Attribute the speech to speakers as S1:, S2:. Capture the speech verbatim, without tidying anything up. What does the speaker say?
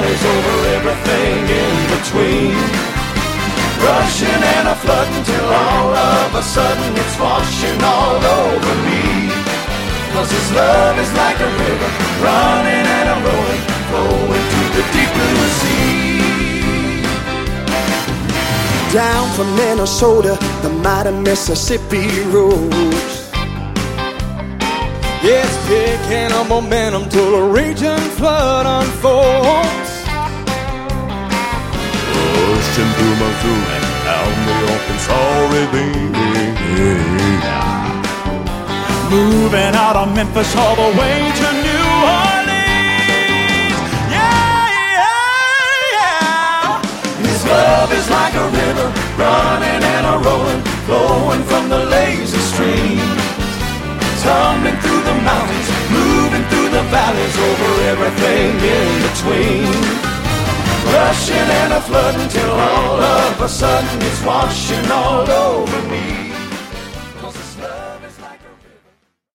S1: valleys, over everything in between. Rushing and a flooding till all of a sudden it's washing all over me. 'Cause his love is like a river, running and a rolling, flowing to the deep blue sea.
S2: Down from Minnesota, the mighty Mississippi rolls. It's picking up momentum till the raging flood unfolds.
S3: Rushing through Missouri, down the Arkansas Ravine.
S4: Moving out of Memphis all the way to New Orleans. Yeah, yeah, yeah.
S1: His love is like a river, running and a rolling, flowing from the lazy stream. Tumbling through the mountains, moving through the valleys, over everything in between. Rushing and a flooding till all of a sudden it's washing all over me.